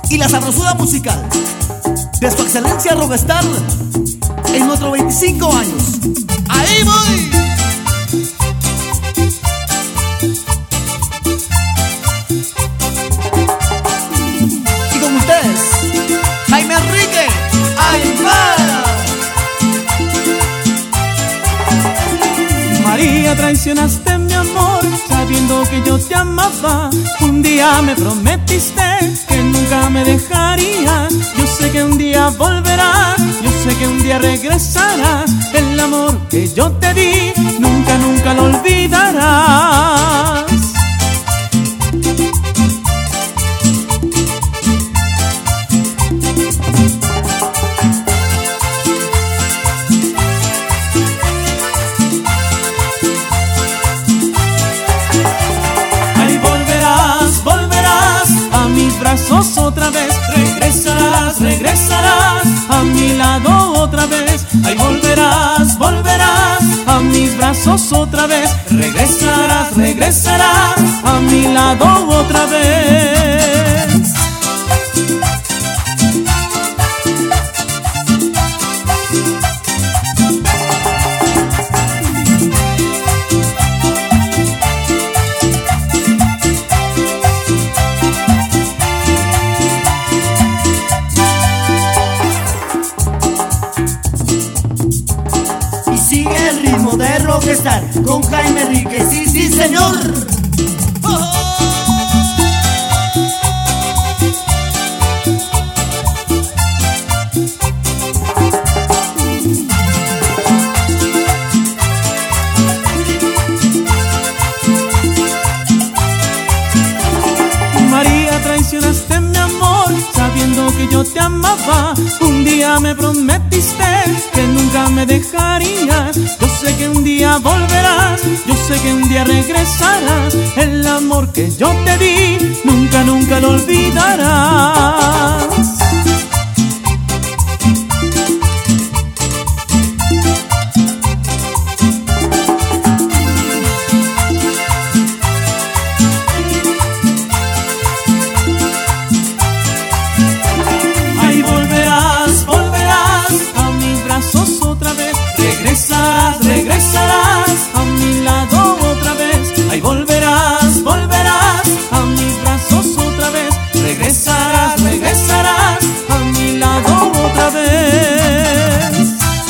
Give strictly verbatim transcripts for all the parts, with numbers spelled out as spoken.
y la sabrosura musical de su excelencia Rockstar en nuestros veinticinco años. ¡Ahí voy! Y con ustedes, Jaime Enrique. ¡Ahí va! María, traicionaste mi amor, sabiendo que yo te amaba. Un día me prometiste que nunca me dejarías. Yo sé que un día volverás, yo sé que un día regresarás. El amor que yo te di, nunca, nunca lo olvidarás. Brazos otra vez, regresarás, regresarás a mi lado otra vez. Ahí volverás, volverás a mis brazos otra vez. Regresarás, regresarás a mi lado otra vez. De Rockstar con Jaime Enrique, sí, sí, señor. Oh. María, traicionaste mi amor, sabiendo que yo te amaba. Un día me prometiste que nunca me dejarías. Yo sé que un día volverás, yo sé que un día regresarás. El amor que yo te di, nunca, nunca lo olvidarás. Regresarás, regresarás a mi lado otra vez. Ahí volverás, volverás a mis brazos otra vez. Regresarás, regresarás a mi lado otra vez.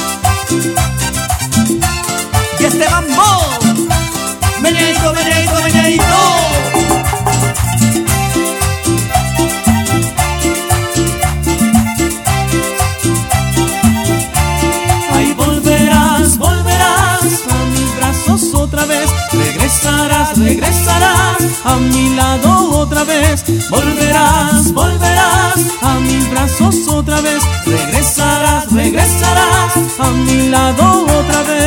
Y este mambo, meneito, meneito, meneito. Otra vez, regresarás, regresarás a mi lado otra vez. Volverás, volverás a mis brazos otra vez. Regresarás, regresarás a mi lado otra vez.